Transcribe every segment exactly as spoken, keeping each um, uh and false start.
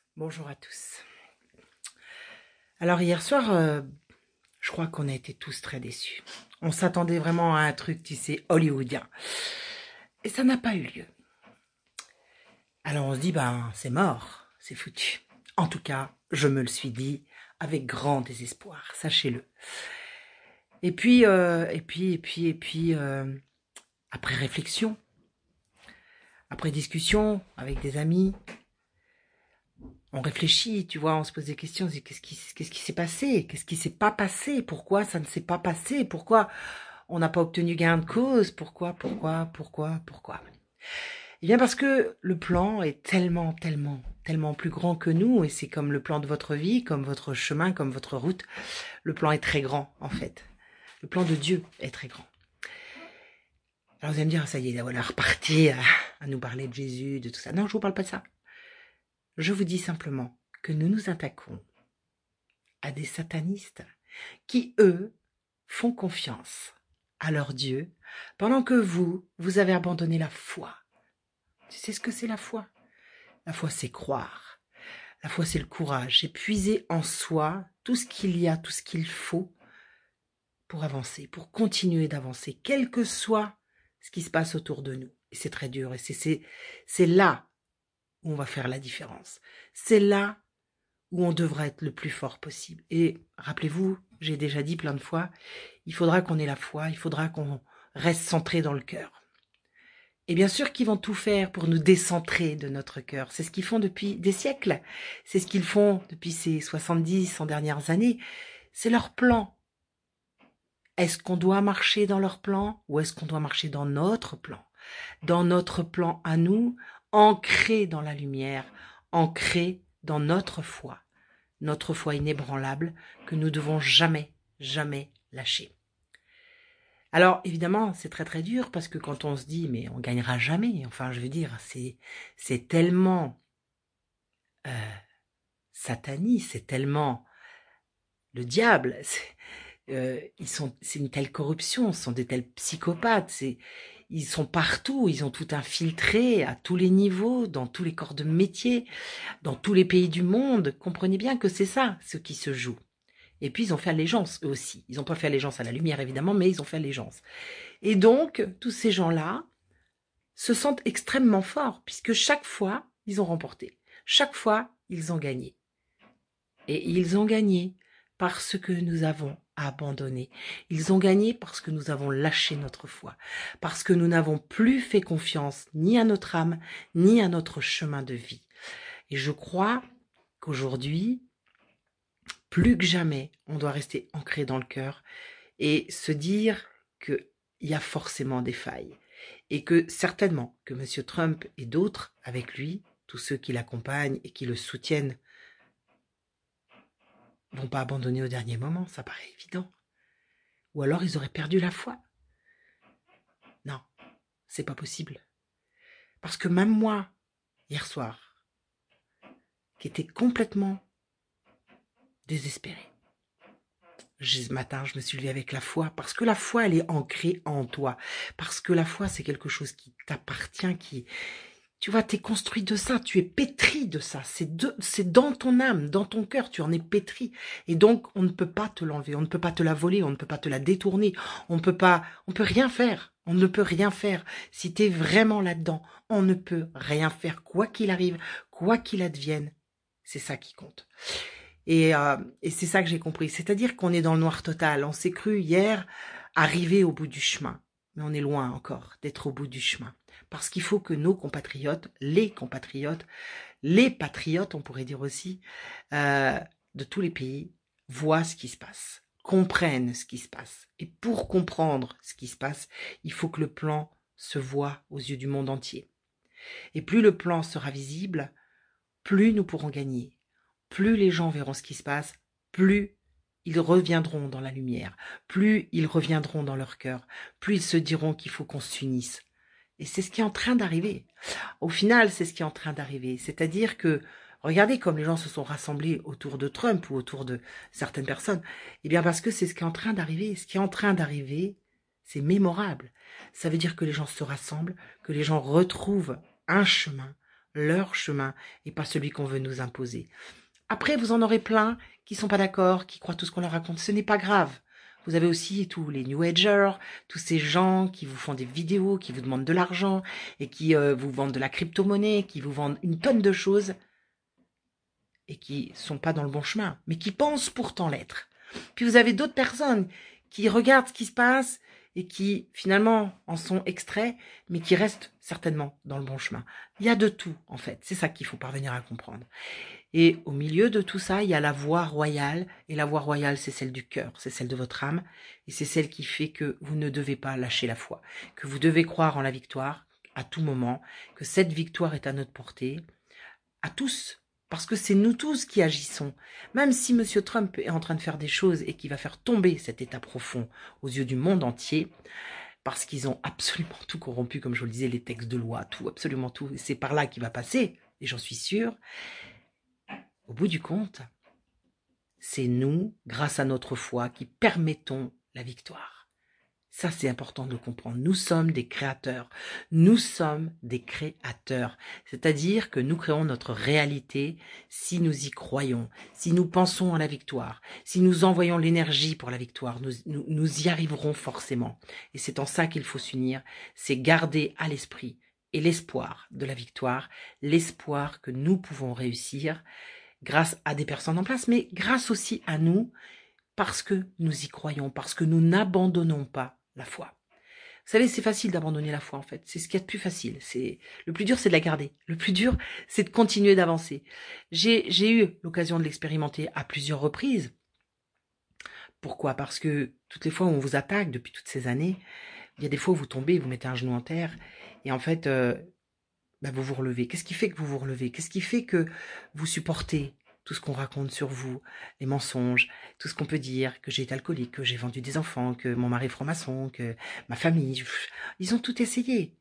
Bonjour à tous. Alors hier soir, euh, je crois qu'on a été tous très déçus. On s'attendait vraiment à un truc, tu sais, hollywoodien. Et ça n'a pas eu lieu. Alors on se dit, ben c'est mort, c'est foutu. En tout cas, je me le suis dit avec grand désespoir, sachez-le. Et puis, euh, et puis, et puis, et puis, euh, après réflexion, après discussion avec des amis, on réfléchit, tu vois, on se pose des questions, on se dit qu'est-ce qui, qu'est-ce qui s'est passé, qu'est-ce qui s'est pas passé, pourquoi ça ne s'est pas passé, pourquoi on n'a pas obtenu gain de cause, pourquoi, pourquoi, pourquoi, pourquoi. Eh bien parce que le plan est tellement, tellement, tellement plus grand que nous, et c'est comme le plan de votre vie, comme votre chemin, comme votre route. Le plan est très grand, en fait. Le plan de Dieu est très grand. Alors vous allez me dire, ça y est, voilà, reparti à, à nous parler de Jésus, de tout ça. Non, je vous parle pas de ça. Je vous dis simplement que nous nous attaquons à des satanistes qui, eux, font confiance à leur Dieu, pendant que vous, vous avez abandonné la foi. Tu sais ce que c'est la foi? La foi, c'est croire. La foi, c'est le courage. C'est puiser en soi tout ce qu'il y a, tout ce qu'il faut pour avancer, pour continuer d'avancer, quel que soit ce qui se passe autour de nous. Et c'est très dur. Et c'est, c'est, c'est là où on va faire la différence. C'est là où on devra être le plus fort possible. Et rappelez-vous, j'ai déjà dit plein de fois, il faudra qu'on ait la foi, il faudra qu'on reste centré dans le cœur. Et bien sûr qu'ils vont tout faire pour nous décentrer de notre cœur. C'est ce qu'ils font depuis des siècles. C'est ce qu'ils font depuis ces soixante-dix, cent dernières années. C'est leur plan. Est-ce qu'on doit marcher dans leur plan ou est-ce qu'on doit marcher dans notre plan? Dans notre plan à nous, ancré dans la lumière, ancré dans notre foi. Notre foi inébranlable que nous devons jamais, jamais lâcher. Alors évidemment, c'est très très dur parce que quand on se dit mais on gagnera jamais, enfin je veux dire, c'est c'est tellement euh, sataniste, c'est tellement le diable, c'est, euh, ils sont, c'est une telle corruption, ce sont des tels psychopathes, c'est, ils sont partout, ils ont tout infiltré à tous les niveaux, dans tous les corps de métier, dans tous les pays du monde. Comprenez bien que c'est ça ce qui se joue. Et puis ils ont fait allégeance eux aussi. Ils n'ont pas fait allégeance à la lumière évidemment, mais ils ont fait allégeance. Et donc, tous ces gens-là se sentent extrêmement forts, puisque chaque fois, ils ont remporté. Chaque fois, ils ont gagné. Et ils ont gagné parce que nous avons abandonné. Ils ont gagné parce que nous avons lâché notre foi. Parce que nous n'avons plus fait confiance ni à notre âme, ni à notre chemin de vie. Et je crois qu'aujourd'hui, plus que jamais, on doit rester ancré dans le cœur et se dire qu'il y a forcément des failles. Et que certainement que M. Trump et d'autres avec lui, tous ceux qui l'accompagnent et qui le soutiennent, vont pas abandonner au dernier moment, ça paraît évident. Ou alors ils auraient perdu la foi. Non, c'est pas possible. Parce que même moi, hier soir, qui était complètement désespéré, ce matin, je me suis levée avec la foi, parce que la foi, elle est ancrée en toi. Parce que la foi, c'est quelque chose qui t'appartient, qui... Tu vois, tu es construit de ça, tu es pétri de ça. C'est de, c'est dans ton âme, dans ton cœur, tu en es pétri. Et donc, on ne peut pas te l'enlever, on ne peut pas te la voler, on ne peut pas te la détourner, on peut pas, on peut rien faire. On ne peut rien faire. Si tu es vraiment là-dedans, on ne peut rien faire, quoi qu'il arrive, quoi qu'il advienne. C'est ça qui compte. Et, euh, et c'est ça que j'ai compris. C'est-à-dire qu'on est dans le noir total. On s'est cru hier arriver au bout du chemin. Mais on est loin encore d'être au bout du chemin. Parce qu'il faut que nos compatriotes, les compatriotes, les patriotes, on pourrait dire aussi, euh, de tous les pays, voient ce qui se passe, comprennent ce qui se passe. Et pour comprendre ce qui se passe, il faut que le plan se voie aux yeux du monde entier. Et plus le plan sera visible, plus nous pourrons gagner. Plus les gens verront ce qui se passe, plus ils reviendront dans la lumière, plus ils reviendront dans leur cœur, plus ils se diront qu'il faut qu'on s'unisse. Et c'est ce qui est en train d'arriver. Au final, c'est ce qui est en train d'arriver. C'est-à-dire que, regardez comme les gens se sont rassemblés autour de Trump ou autour de certaines personnes. Eh bien parce que c'est ce qui est en train d'arriver. Ce qui est en train d'arriver, c'est mémorable. Ça veut dire que les gens se rassemblent, que les gens retrouvent un chemin, leur chemin et pas celui qu'on veut nous imposer. Après, vous en aurez plein qui sont pas d'accord, qui croient tout ce qu'on leur raconte. Ce n'est pas grave. Vous avez aussi tous les New Agers, tous ces gens qui vous font des vidéos, qui vous demandent de l'argent et qui euh, vous vendent de la crypto-monnaie, qui vous vendent une tonne de choses et qui sont pas dans le bon chemin, mais qui pensent pourtant l'être. Puis vous avez d'autres personnes qui regardent ce qui se passe et qui finalement en sont extraits, mais qui restent certainement dans le bon chemin. Il y a de tout en fait, c'est ça qu'il faut parvenir à comprendre. Et au milieu de tout ça, il y a la voie royale, et la voie royale, c'est celle du cœur, c'est celle de votre âme, et c'est celle qui fait que vous ne devez pas lâcher la foi, que vous devez croire en la victoire à tout moment, que cette victoire est à notre portée, à tous, parce que c'est nous tous qui agissons. Même si Monsieur Trump est en train de faire des choses et qui va faire tomber cet état profond aux yeux du monde entier, parce qu'ils ont absolument tout corrompu, comme je vous le disais, les textes de loi, tout, absolument tout, et c'est par là qu'il va passer, et j'en suis sûre. Au bout du compte, c'est nous, grâce à notre foi, qui permettons la victoire. Ça, c'est important de le comprendre. Nous sommes des créateurs. Nous sommes des créateurs. C'est-à-dire que nous créons notre réalité si nous y croyons, si nous pensons à la victoire, si nous envoyons l'énergie pour la victoire, nous, nous, nous y arriverons forcément. Et c'est en ça qu'il faut s'unir, c'est garder à l'esprit et l'espoir de la victoire, l'espoir que nous pouvons réussir, grâce à des personnes en place, mais grâce aussi à nous, parce que nous y croyons, parce que nous n'abandonnons pas la foi. Vous savez, c'est facile d'abandonner la foi, en fait. C'est ce qu'il y a de plus facile. C'est le plus dur, c'est de la garder. Le plus dur, c'est de continuer d'avancer. J'ai, j'ai eu l'occasion de l'expérimenter à plusieurs reprises. Pourquoi? Parce que toutes les fois où on vous attaque depuis toutes ces années, il y a des fois où vous tombez, vous mettez un genou en terre, et en fait, euh, bah vous vous relevez. Qu'est-ce qui fait que vous vous relevez? Qu'est-ce qui fait que vous supportez tout ce qu'on raconte sur vous, les mensonges, tout ce qu'on peut dire, que j'ai été alcoolique, que j'ai vendu des enfants, que mon mari est franc-maçon, que ma famille, ils ont tout essayé.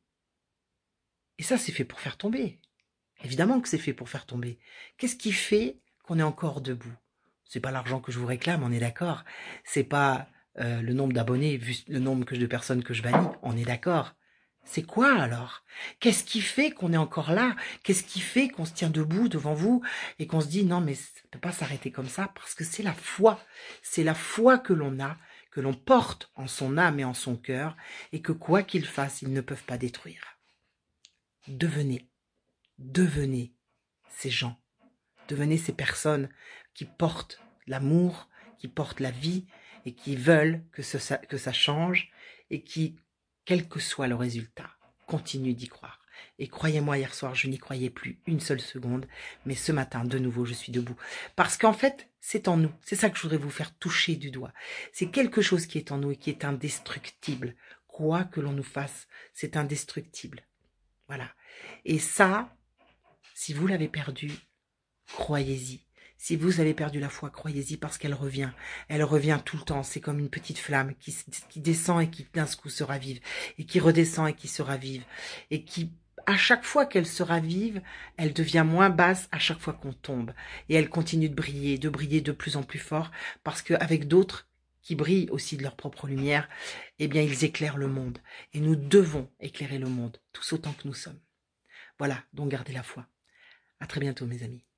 Et ça, c'est fait pour faire tomber. Évidemment que c'est fait pour faire tomber. Qu'est-ce qui fait qu'on est encore debout? C'est pas l'argent que je vous réclame, on est d'accord. C'est pas euh, le nombre d'abonnés, vu le nombre que de personnes que je bannis, on est d'accord. C'est quoi alors? Qu'est-ce qui fait qu'on est encore là? Qu'est-ce qui fait qu'on se tient debout devant vous et qu'on se dit non mais ça ne peut pas s'arrêter comme ça? Parce que c'est la foi. C'est la foi que l'on a, que l'on porte en son âme et en son cœur et que quoi qu'ils fassent, ils ne peuvent pas détruire. Devenez, devenez ces gens. Devenez ces personnes qui portent l'amour, qui portent la vie et qui veulent que, ce, que ça change et qui, quel que soit le résultat, continuent d'y croire. Et croyez-moi, hier soir, je n'y croyais plus une seule seconde, mais ce matin, de nouveau, je suis debout. Parce qu'en fait, c'est en nous. C'est ça que je voudrais vous faire toucher du doigt. C'est quelque chose qui est en nous et qui est indestructible. Quoi que l'on nous fasse, c'est indestructible. Voilà. Et ça, si vous l'avez perdu, croyez-y. Si vous avez perdu la foi, croyez-y parce qu'elle revient. Elle revient tout le temps. C'est comme une petite flamme qui, qui descend et qui d'un coup se ravive. Et qui redescend et qui se ravive. Et qui, à chaque fois qu'elle se ravive, elle devient moins basse à chaque fois qu'on tombe. Et elle continue de briller, de briller de plus en plus fort. Parce qu'avec d'autres qui brillent aussi de leur propre lumière, eh bien ils éclairent le monde. Et nous devons éclairer le monde, tous autant que nous sommes. Voilà, donc gardez la foi. À très bientôt mes amis.